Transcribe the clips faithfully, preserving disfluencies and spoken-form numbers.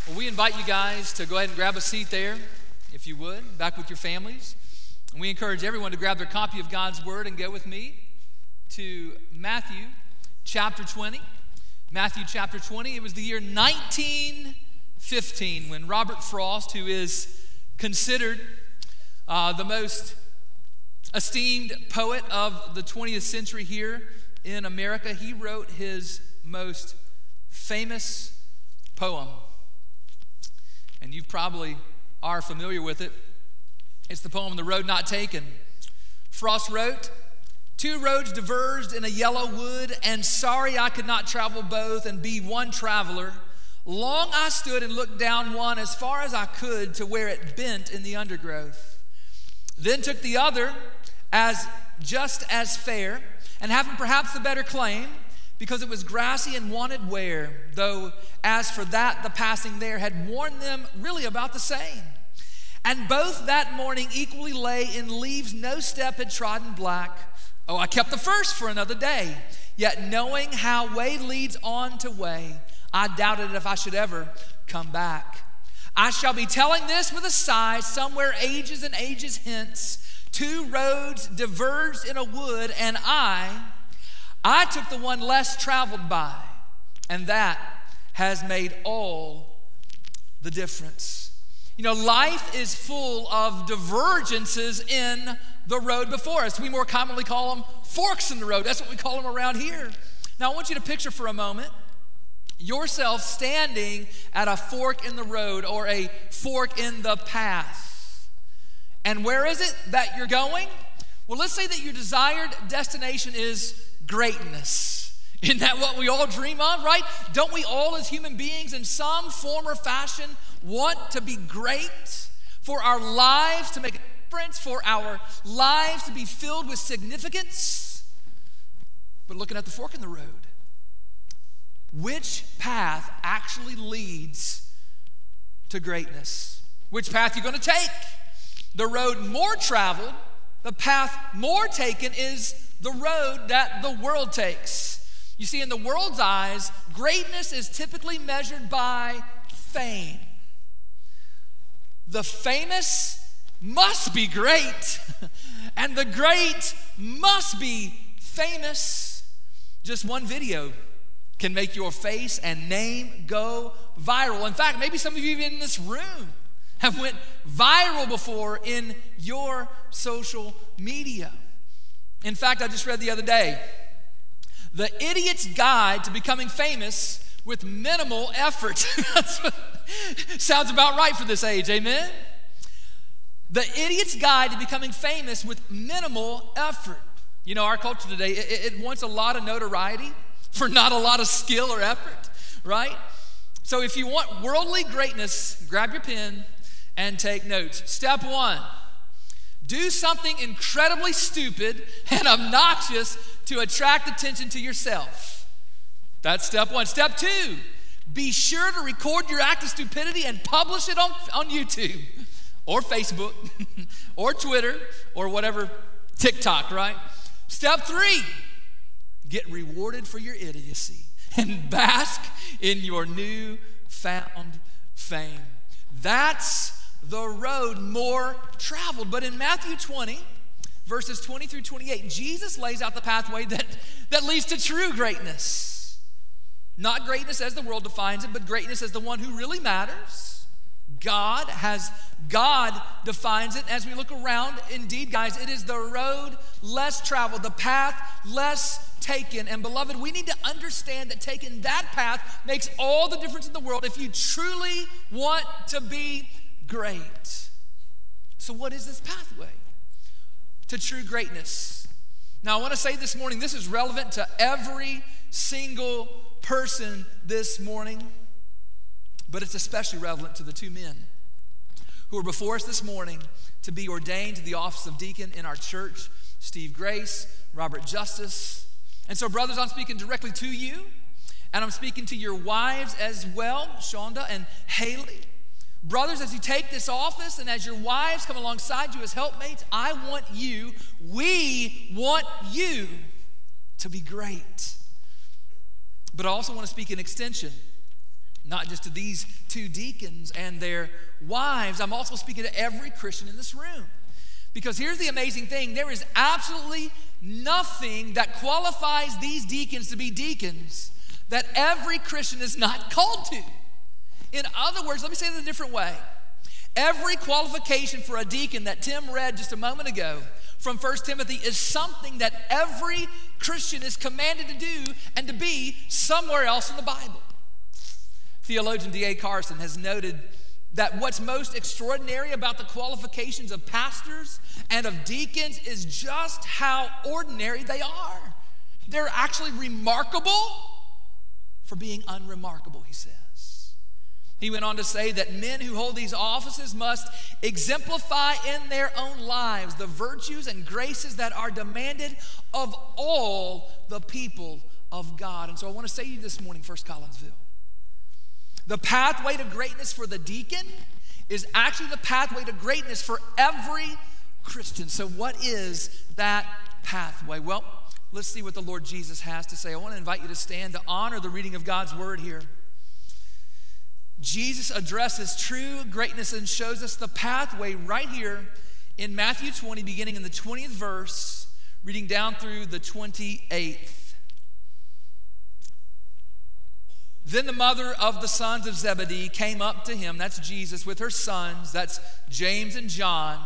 Well, we invite you guys to go ahead and grab a seat there, if you would, back with your families. And we encourage everyone to grab their copy of God's Word and go with me to Matthew chapter twenty. Matthew chapter twenty. It was the year nineteen fifteen when Robert Frost, who is considered uh, the most esteemed poet of the twentieth century here in America, he wrote his most famous poem. And you probably are familiar with it. It's the poem, The Road Not Taken. Frost wrote, "Two roads diverged in a yellow wood, and sorry I could not travel both and be one traveler. Long I stood and looked down one as far as I could to where it bent in the undergrowth. Then took the other as just as fair, and having perhaps the better claim, because it was grassy and wanted wear, though as for that the passing there had worn them really about the same. And both that morning equally lay in leaves no step had trodden black. Oh, I kept the first for another day, yet knowing how way leads on to way, I doubted if I should ever come back. I shall be telling this with a sigh, somewhere ages and ages hence, two roads diverged in a wood, and I, I took the one less traveled by, and that has made all the difference." You know, life is full of divergences in the road before us. We more commonly call them forks in the road. That's what we call them around here. Now, I want you to picture for a moment yourself standing at a fork in the road or a fork in the path. And where is it that you're going? Well, let's say that your desired destination is greatness. Isn't that what we all dream of, right? Don't we all as human beings in some form or fashion want to be great, for our lives to make a difference, for our lives to be filled with significance? But looking at the fork in the road, which path actually leads to greatness? Which path are you going to take? The road more traveled, the path more taken, is the road that the world takes. You see, in the world's eyes, greatness is typically measured by fame. The famous must be great, and the great must be famous. Just one video can make your face and name go viral. In fact, maybe some of you even in this room have went viral before in your social media. In fact, I just read the other day, The Idiot's Guide to Becoming Famous with Minimal Effort. Sounds about right for this age, amen? The Idiot's Guide to Becoming Famous with Minimal Effort. You know, our culture today, it, it wants a lot of notoriety for not a lot of skill or effort, right? So if you want worldly greatness, grab your pen and take notes. Step one, do something incredibly stupid and obnoxious to attract attention to yourself. That's step one. Step two, be sure to record your act of stupidity and publish it on, on YouTube or Facebook or Twitter or whatever, TikTok, right? Step three, get rewarded for your idiocy and bask in your newfound fame. That's the road more traveled. But in Matthew twenty, verses twenty through twenty-eight, Jesus lays out the pathway that, that leads to true greatness. Not greatness as the world defines it, but greatness as the one who really matters. God has, God defines it. As we look around, indeed, guys, it is the road less traveled, the path less taken. And beloved, we need to understand that taking that path makes all the difference in the world if you truly want to be great. So what is this pathway to true greatness? Now, I want to say this morning, this is relevant to every single person this morning, but it's especially relevant to the two men who are before us this morning to be ordained to the office of deacon in our church, Steve Grace, Robert Justice. And so, brothers, I'm speaking directly to you, and I'm speaking to your wives as well, Shonda and Haley. Brothers, as you take this office and as your wives come alongside you as helpmates, I want you, we want you to be great. But I also want to speak in extension not just to these two deacons and their wives. I'm also speaking to every Christian in this room. Because here's the amazing thing. There is absolutely nothing that qualifies these deacons to be deacons that every Christian is not called to. In other words, let me say it a different way. Every qualification for a deacon that Tim read just a moment ago from First Timothy is something that every Christian is commanded to do and to be somewhere else in the Bible. Theologian D A Carson has noted that what's most extraordinary about the qualifications of pastors and of deacons is just how ordinary they are. They're actually remarkable for being unremarkable, he says. He went on to say that men who hold these offices must exemplify in their own lives the virtues and graces that are demanded of all the people of God. And so I want to say to you this morning, First Collinsville, the pathway to greatness for the deacon is actually the pathway to greatness for every Christian. So what is that pathway? Well, let's see what the Lord Jesus has to say. I want to invite you to stand to honor the reading of God's word here. Jesus addresses true greatness and shows us the pathway right here in Matthew twenty, beginning in the twentieth verse, reading down through the twenty-eighth. Then the mother of the sons of Zebedee came up to him, that's Jesus, with her sons, that's James and John.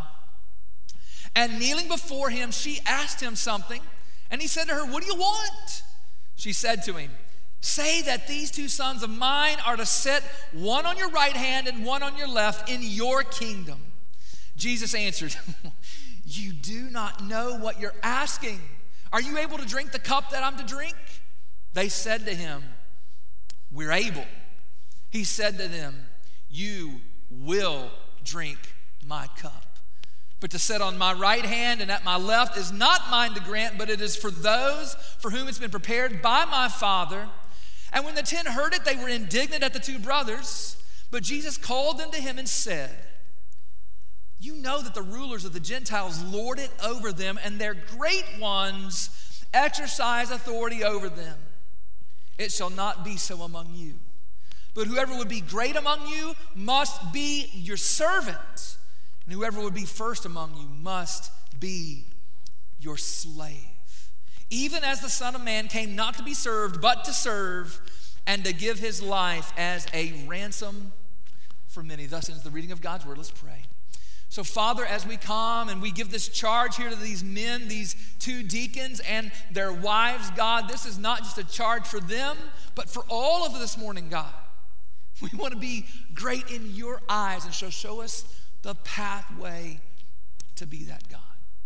And kneeling before him, she asked him something. And he said to her, "What do you want?" She said to him, "Say that these two sons of mine are to sit one on your right hand and one on your left in your kingdom." Jesus answered, "You do not know what you're asking. Are you able to drink the cup that I'm to drink?" They said to him, "We're able." He said to them, "You will drink my cup. But to sit on my right hand and at my left is not mine to grant, but it is for those for whom it's been prepared by my Father." And when the ten heard it, they were indignant at the two brothers. But Jesus called them to him and said, "You know that the rulers of the Gentiles lord it over them, and their great ones exercise authority over them. It shall not be so among you. But whoever would be great among you must be your servant. And whoever would be first among you must be your slave. Even as the Son of Man came not to be served, but to serve, and to give his life as a ransom for many." Thus ends the reading of God's word. Let's pray. So, Father, as we come and we give this charge here to these men, these two deacons and their wives, God, this is not just a charge for them, but for all of this morning, God. We want to be great in your eyes, and so show us the pathway to be that God.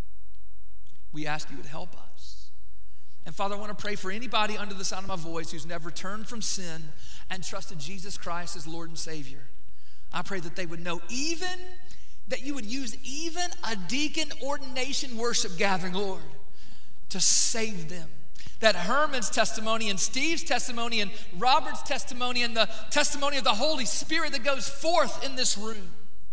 We ask you to help us. And Father, I want to pray for anybody under the sound of my voice who's never turned from sin and trusted Jesus Christ as Lord and Savior. I pray that they would know even, that you would use even a deacon ordination worship gathering, Lord, to save them. That Herman's testimony and Steve's testimony and Robert's testimony and the testimony of the Holy Spirit that goes forth in this room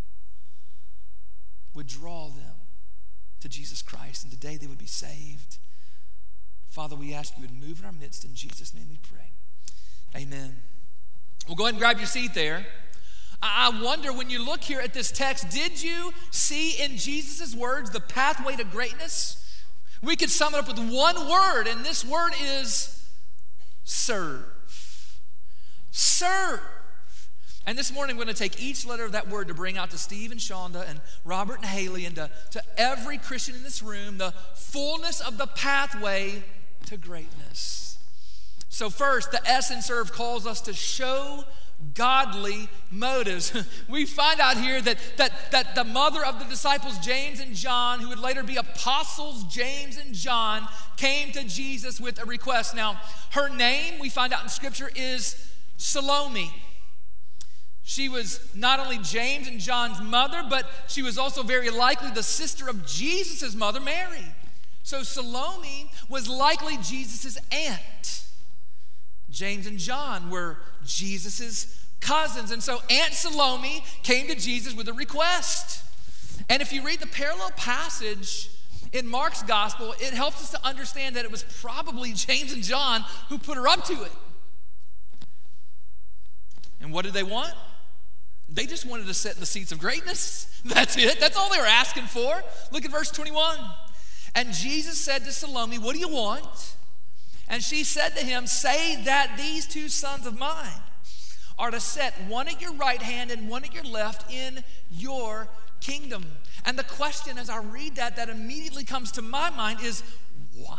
would draw them to Jesus Christ, and today they would be saved. Father, we ask you to move in our midst. In Jesus' name we pray. Amen. Well, go ahead and grab your seat there. I wonder, when you look here at this text, did you see in Jesus' words the pathway to greatness? We could sum it up with one word, and this word is serve. Serve. And this morning, we're going to take each letter of that word to bring out to Steve and Shonda and Robert and Haley and to, to every Christian in this room the fullness of the pathway to greatness. So first, the S in serve calls us to show godly motives. We find out here that, that, that the mother of the disciples, James and John, who would later be apostles, James and John, came to Jesus with a request. Now, her name, we find out in Scripture, is Salome. She was not only James and John's mother, but she was also very likely the sister of Jesus' mother, Mary. So Salome was likely Jesus' aunt. James and John were Jesus' cousins. And so Aunt Salome came to Jesus with a request. And if you read the parallel passage in Mark's gospel, it helps us to understand that it was probably James and John who put her up to it. And what did they want? They just wanted to sit in the seats of greatness. That's it. That's all they were asking for. Look at verse twenty-one. And Jesus said to Salome, what do you want? And she said to him, say that these two sons of mine are to sit one at your right hand and one at your left in your kingdom. And the question as I read that, that immediately comes to my mind is, why?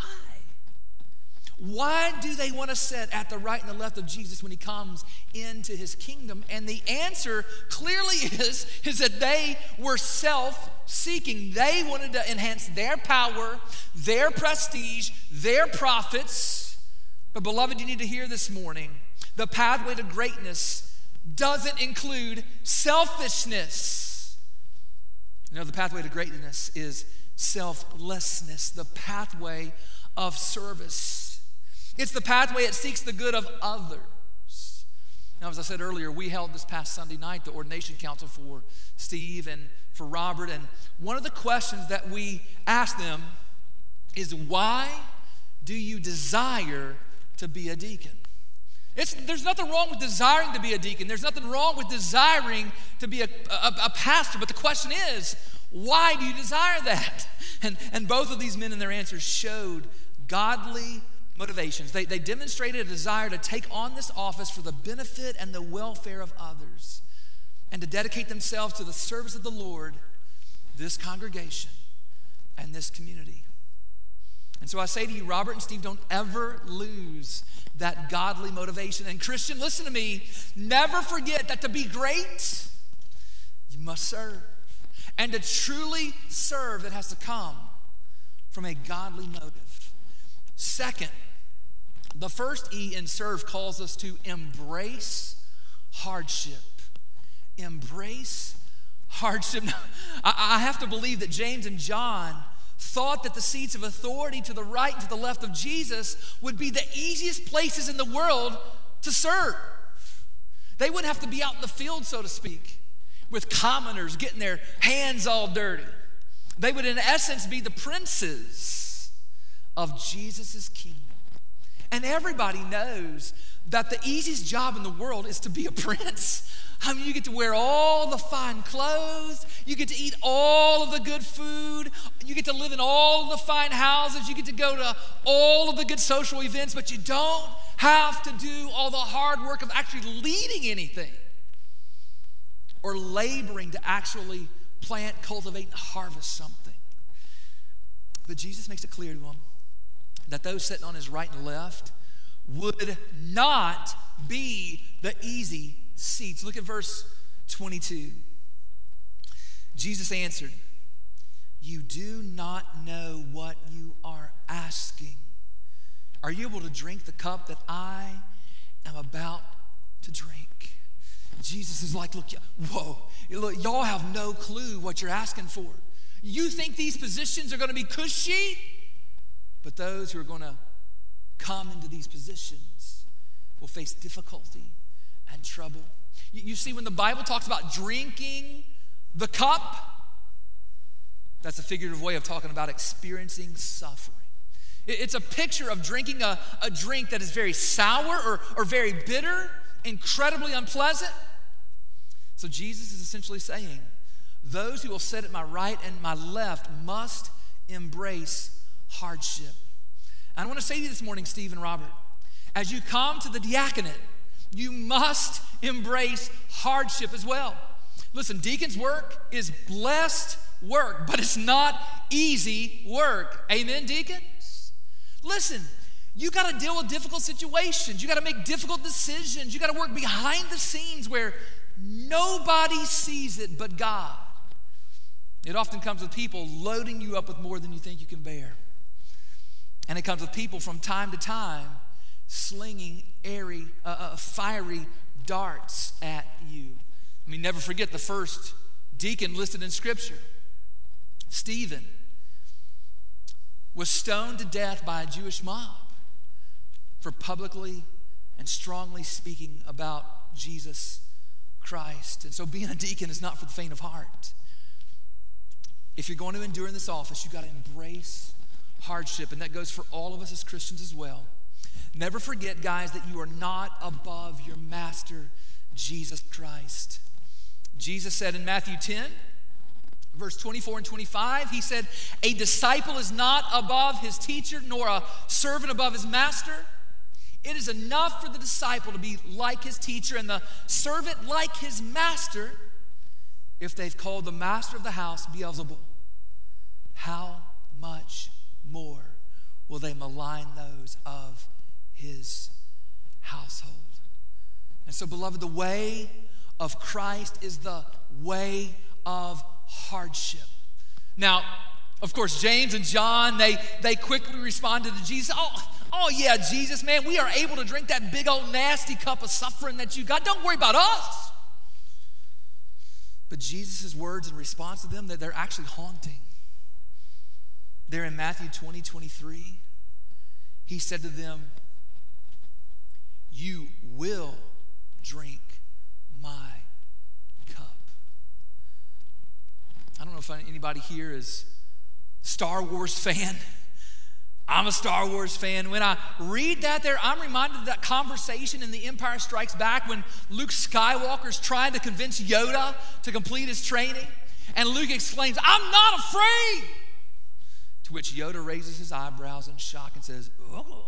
Why do they want to sit at the right and the left of Jesus when he comes into his kingdom? And the answer clearly is, is that they were self-seeking. They wanted to enhance their power, their prestige, their profits. But beloved, you need to hear this morning, the pathway to greatness doesn't include selfishness. You know, the pathway to greatness is selflessness, the pathway of service. It's the pathway that seeks the good of others. Now, as I said earlier, we held this past Sunday night the ordination council for Steve and for Robert, and one of the questions that we asked them is, why do you desire to be a deacon? It's, there's nothing wrong with desiring to be a deacon. There's nothing wrong with desiring to be a, a, a pastor, but the question is, why do you desire that? And, and both of these men in their answers showed godly motivations. They, they demonstrated a desire to take on this office for the benefit and the welfare of others and to dedicate themselves to the service of the Lord, this congregation, and this community. And so I say to you, Robert and Steve, don't ever lose that godly motivation. And Christian, listen to me, never forget that to be great, you must serve. And to truly serve, it has to come from a godly motive. Second, the first E in serve calls us to embrace hardship. Embrace hardship. Now, I, I have to believe that James and John thought that the seats of authority to the right and to the left of Jesus would be the easiest places in the world to serve. They wouldn't have to be out in the field, so to speak, with commoners getting their hands all dirty. They would, in essence, be the princes of Jesus' kingdom. And everybody knows that the easiest job in the world is to be a prince. I mean, you get to wear all the fine clothes, you get to eat all of the good food, you get to live in all of the fine houses, you get to go to all of the good social events, but you don't have to do all the hard work of actually leading anything or laboring to actually plant, cultivate, and harvest something. But Jesus makes it clear to them that those sitting on his right and left would not be the easy seats. Look at verse twenty-two. Jesus answered, you do not know what you are asking. Are you able to drink the cup that I am about to drink? Jesus is like, look, whoa, look, y'all have no clue what you're asking for. You think these positions are going to be cushy? But those who are going to come into these positions will face difficulty and trouble. You, you see, when the Bible talks about drinking the cup, that's a figurative way of talking about experiencing suffering. It, it's a picture of drinking a, a drink that is very sour or, or very bitter, incredibly unpleasant. So Jesus is essentially saying, those who will sit at my right and my left must embrace hardship. I want to say to you this morning, Steve and Robert, as you come to the diaconate, you must embrace hardship as well. Listen, deacon's work is blessed work, but it's not easy work. Amen, deacons? Listen, you got to deal with difficult situations. You got to make difficult decisions. You got to work behind the scenes where nobody sees it but God. It often comes with people loading you up with more than you think you can bear. And it comes with people from time to time slinging airy, uh, uh, fiery darts at you. I mean, never forget the first deacon listed in Scripture, Stephen, was stoned to death by a Jewish mob for publicly and strongly speaking about Jesus Christ. And so being a deacon is not for the faint of heart. If you're going to endure in this office, you've got to embrace hardship, and that goes for all of us as Christians as well. Never forget, guys, that you are not above your master, Jesus Christ. Jesus said in Matthew ten, verse twenty-four and twenty-five, he said, a disciple is not above his teacher, nor a servant above his master. It is enough for the disciple to be like his teacher and the servant like his master if they've called the master of the house Beelzebul. How much more will they malign those of his household? And so, beloved, the way of Christ is the way of hardship. Now, of course, James and John, they, they quickly responded to Jesus. Oh, oh, yeah, Jesus, man, we are able to drink that big old nasty cup of suffering that you got. Don't worry about us. But Jesus' words in response to them, they're actually haunting. There in Matthew twenty, twenty-three, he said to them, you will drink my cup. I don't know if anybody here is a Star Wars fan. I'm a Star Wars fan. When I read that there, I'm reminded of that conversation in The Empire Strikes Back when Luke Skywalker's trying to convince Yoda to complete his training. And Luke exclaims, I'm not afraid. To which Yoda raises his eyebrows in shock and says, oh,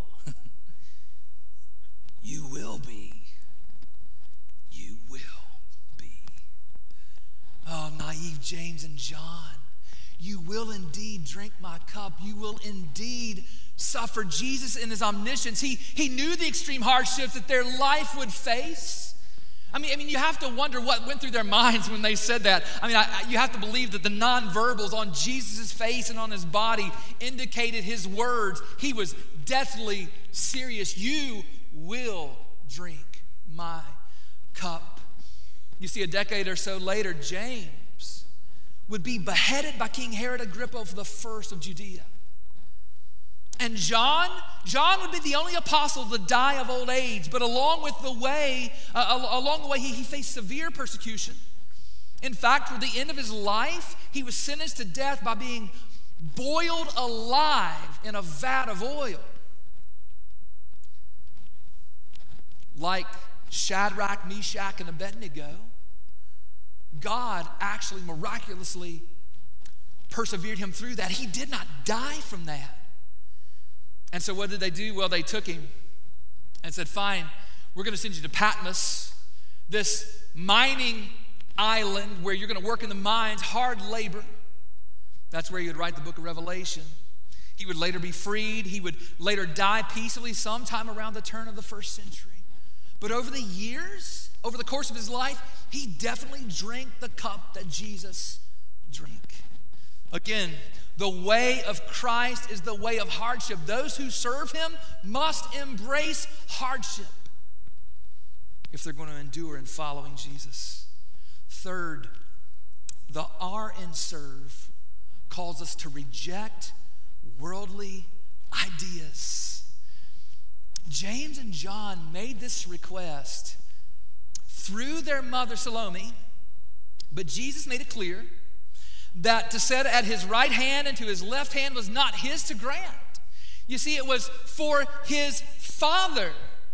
you will be. You will be. Oh, naive James and John. You will indeed drink my cup. You will indeed suffer. Jesus in his omniscience, he, he knew the extreme hardships that their life would face. I mean, I mean, you have to wonder what went through their minds when they said that. I mean, I, you have to believe that the nonverbals on Jesus' face and on his body indicated his words. He was deathly serious. You will drink my cup. You see, a decade or so later, James would be beheaded by King Herod Agrippa the First of Judea. And John, John would be the only apostle to die of old age, but along with the way, uh, along the way, he, he faced severe persecution. In fact, toward the end of his life, he was sentenced to death by being boiled alive in a vat of oil. Like Shadrach, Meshach, and Abednego, God actually miraculously persevered him through that. He did not die from that. And so what did they do? Well, they took him and said, fine, we're going to send you to Patmos, this mining island where you're going to work in the mines, hard labor. That's where he would write the book of Revelation. He would later be freed. He would later die peacefully sometime around the turn of the first century. But over the years, over the course of his life, he definitely drank the cup that Jesus drank. Again, the way of Christ is the way of hardship. Those who serve him must embrace hardship if they're going to endure in following Jesus. Third, the R in serve calls us to reject worldly ideas. James and John made this request through their mother Salome, but Jesus made it clear that to sit at his right hand and to his left hand was not his to grant. You see, it was for his Father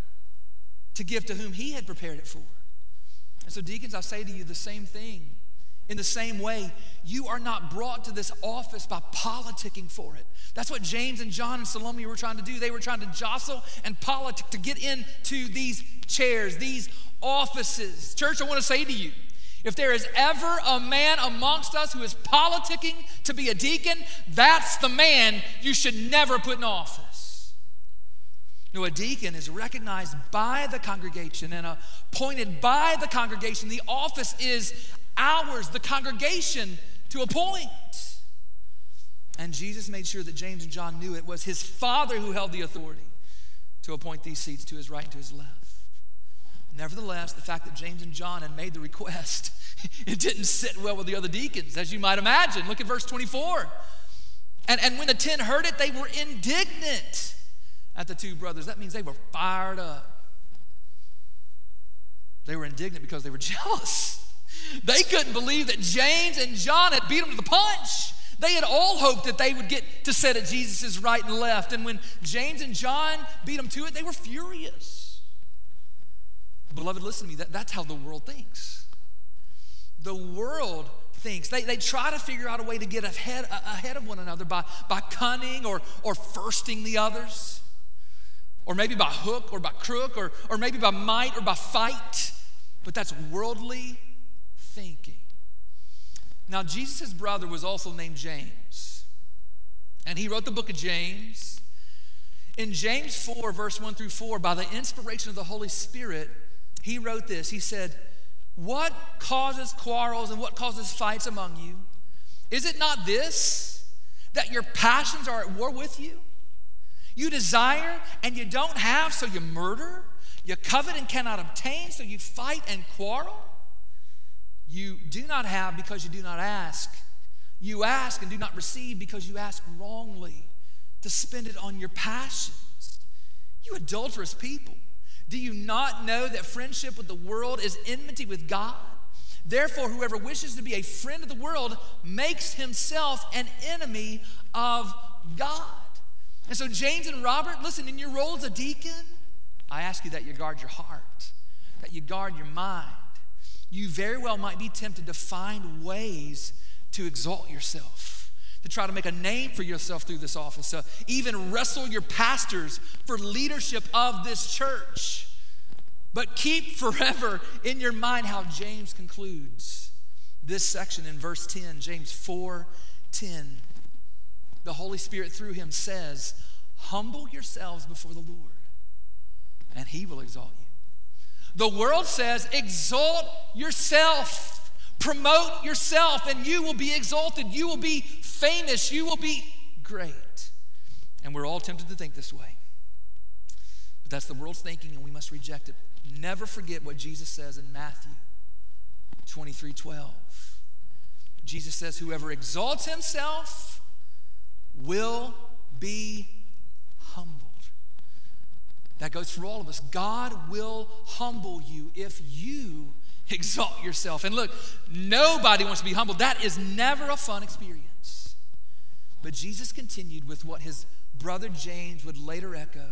to give to whom he had prepared it for. And so, deacons, I say to you the same thing. In the same way, you are not brought to this office by politicking for it. That's what James and John and Salome were trying to do. They were trying to jostle and politic to get into these chairs, these offices. Church, I want to say to you, if there is ever a man amongst us who is politicking to be a deacon, that's the man you should never put in office. No, a deacon is recognized by the congregation and appointed by the congregation. The office is ours, the congregation, to appoint. And Jesus made sure that James and John knew it was his Father who held the authority to appoint these seats to his right and to his left. Nevertheless, the fact that James and John had made the request, it didn't sit well with the other deacons, as you might imagine. Look at verse twenty-four. And, and when the ten heard it, they were indignant at the two brothers. That means they were fired up. They were indignant because they were jealous. They couldn't believe that James and John had beat them to the punch. They had all hoped that they would get to sit at Jesus' right and left. And when James and John beat them to it, they were furious. Beloved, listen to me. That, that's how the world thinks. The world thinks. They, they try to figure out a way to get ahead, ahead of one another by, by cunning or, or firsting the others, or maybe by hook or by crook, or, or maybe by might or by fight. But that's worldly thinking. Now, Jesus' brother was also named James, and he wrote the book of James. In James four, verse one through four, by the inspiration of the Holy Spirit, he wrote this. He said, what causes quarrels and what causes fights among you? Is it not this, that your passions are at war with you? You desire and you don't have, so you murder. You covet and cannot obtain, so you fight and quarrel. You do not have because you do not ask. You ask and do not receive because you ask wrongly, to spend it on your passions. You adulterous people. Do you not know that friendship with the world is enmity with God? Therefore, whoever wishes to be a friend of the world makes himself an enemy of God. And so James and Robert, listen, in your role as a deacon, I ask you that you guard your heart, that you guard your mind. You very well might be tempted to find ways to exalt yourself, to try to make a name for yourself through this office, to even wrestle your pastors for leadership of this church. But keep forever in your mind how James concludes this section in verse ten, James four ten. The Holy Spirit through him says, humble yourselves before the Lord, and he will exalt you. The world says, exalt yourself, promote yourself, and you will be exalted. You will be famous. You will be great. And we're all tempted to think this way. But that's the world's thinking, and we must reject it. Never forget what Jesus says in Matthew twenty-three twelve. Jesus says, whoever exalts himself will be humbled. That goes for all of us. God will humble you if you exalt yourself. And look, nobody wants to be humbled. That is never a fun experience. But Jesus continued with what his brother James would later echo.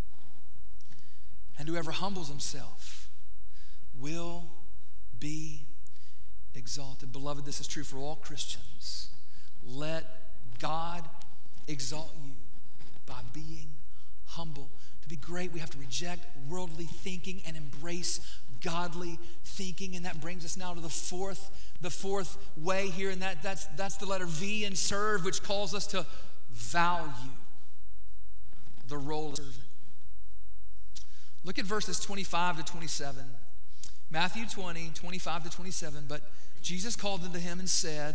And whoever humbles himself will be exalted. Beloved, this is true for all Christians. Let God exalt you by being humble. To be great, we have to reject worldly thinking and embrace godly thinking. And that brings us now to the fourth, the fourth way here, and that, that's, that's the letter V in serve, which calls us to value the role of servant. Look at verses twenty-five to twenty-seven. Matthew twenty, twenty-five to twenty-seven. But Jesus called unto him and said,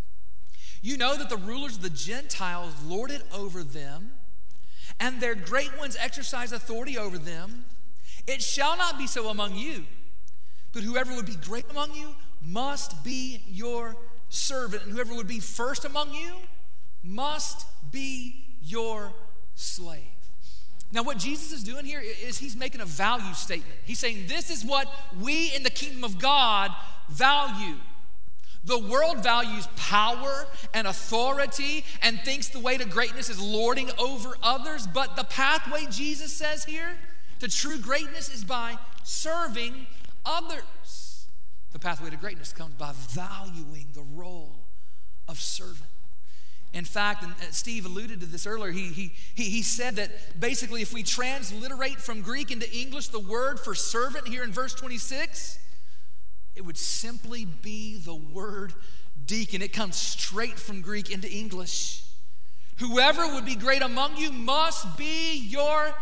you know that the rulers of the Gentiles lord it over them, and their great ones exercise authority over them. It shall not be so among you, but whoever would be great among you must be your servant, and whoever would be first among you must be your slave. Now, what Jesus is doing here is he's making a value statement. He's saying this is what we in the kingdom of God value. The world values power and authority and thinks the way to greatness is lording over others. But the pathway Jesus says here to true greatness is by serving others. The pathway to greatness comes by valuing the role of servant. In fact, and Steve alluded to this earlier, he, he, he, he said that basically if we transliterate from Greek into English the word for servant here in verse twenty-six, it would simply be the word deacon. It comes straight from Greek into English. Whoever would be great among you must be your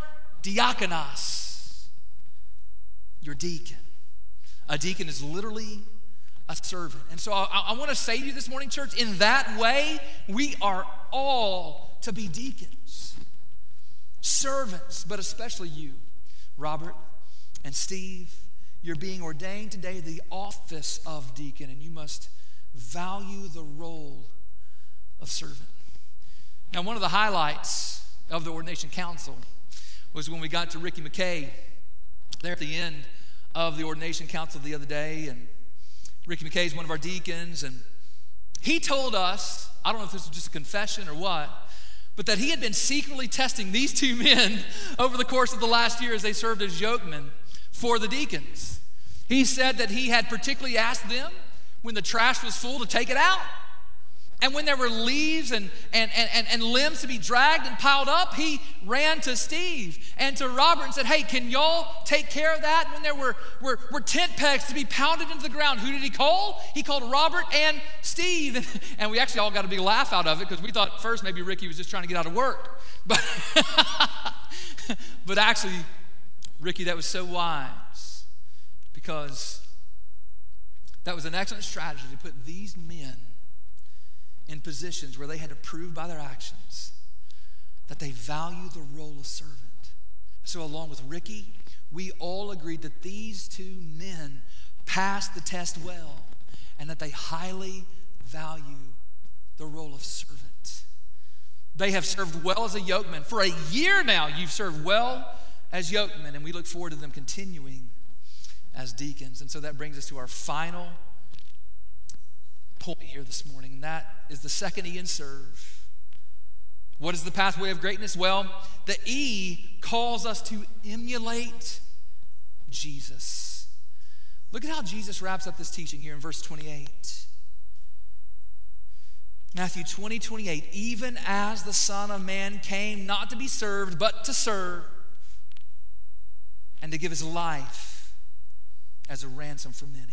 diakonos, your deacon. A deacon is literally a servant. And so I, I want to say to you this morning, church, in that way, we are all to be deacons, servants, but especially you, Robert and Steve. You're being ordained today to the office of deacon, and you must value the role of servant. Now, one of the highlights of the Ordination Council was when we got to Ricky McKay there at the end of the Ordination Council the other day, and Ricky McKay is one of our deacons, and he told us, I don't know if this was just a confession or what, but that he had been secretly testing these two men over the course of the last year as they served as yokemen for the deacons. He said that he had particularly asked them when the trash was full to take it out. And when there were leaves and, and, and, and limbs to be dragged and piled up, he ran to Steve and to Robert and said, hey, can y'all take care of that? And when there were, were, were tent pegs to be pounded into the ground, who did he call? He called Robert and Steve. And, and we actually all got a big laugh out of it because we thought first maybe Ricky was just trying to get out of work. But, but actually, Ricky, that was so wise because that was an excellent strategy to put these men in positions where they had to prove by their actions that they value the role of servant. So along with Ricky, we all agreed that these two men passed the test well and that they highly value the role of servant. They have served well as a yokeman. For a year now, you've served well as yokemen, and we look forward to them continuing as deacons. And so that brings us to our final point here this morning, and that is the second E in serve. What is the pathway of greatness? Well, the E calls us to emulate Jesus. Look at how Jesus wraps up this teaching here in verse twenty-eight. Matthew twenty, twenty-eight, even as the Son of Man came not to be served, but to serve, and to give his life as a ransom for many.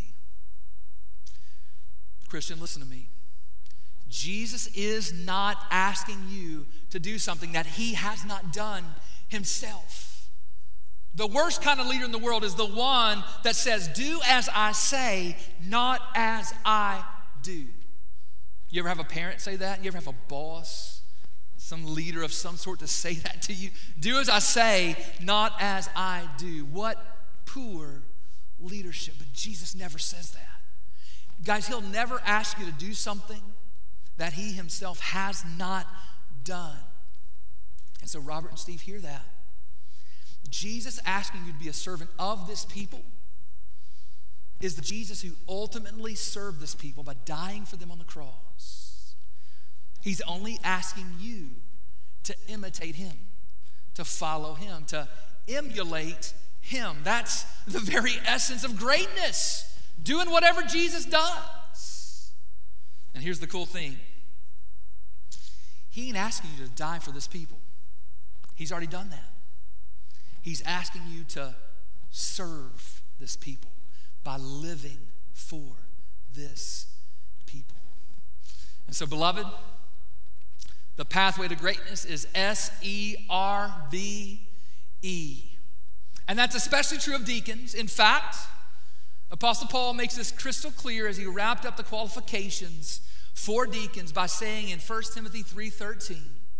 Christian, listen to me. Jesus is not asking you to do something that he has not done himself. The worst kind of leader in the world is the one that says, do as I say, not as I do. You ever have a parent say that? You ever have a boss, some leader of some sort to say that to you? Do as I say, not as I do. What poor leadership. But Jesus never says that. Guys, he'll never ask you to do something that he himself has not done. And so Robert and Steve hear that. Jesus asking you to be a servant of this people is the Jesus who ultimately served this people by dying for them on the cross. He's only asking you to imitate him, to follow him, to emulate him. That's the very essence of greatness. Doing whatever Jesus does. And here's the cool thing. He ain't asking you to die for this people. He's already done that. He's asking you to serve this people by living for this people. And so, beloved, the pathway to greatness is S E R V E. And that's especially true of deacons. In fact, Apostle Paul makes this crystal clear as he wrapped up the qualifications for deacons by saying in First Timothy three thirteen,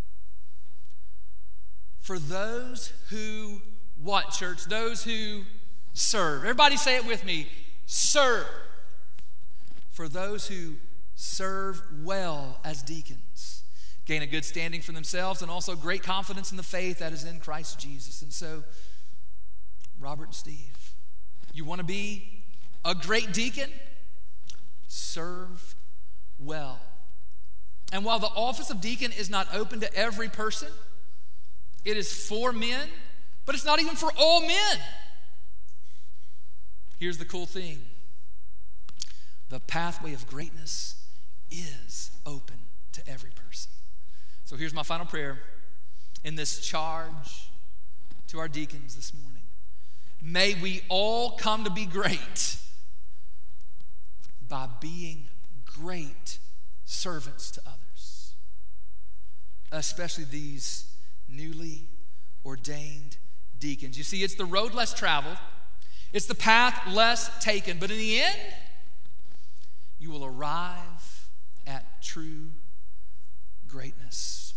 for those who, what, church? Those who serve. Everybody say it with me. Serve. For those who serve well as deacons, gain a good standing for themselves and also great confidence in the faith that is in Christ Jesus. And so, Robert and Steve, you want to be a great deacon? Serve well. And while the office of deacon is not open to every person, it is for men, but it's not even for all men. Here's the cool thing. The pathway of greatness is open to every person. So here's my final prayer in this charge to our deacons this morning. May we all come to be great by being great servants to others, especially these newly ordained deacons. You see, it's the road less traveled, it's the path less taken, but in the end, you will arrive at true greatness.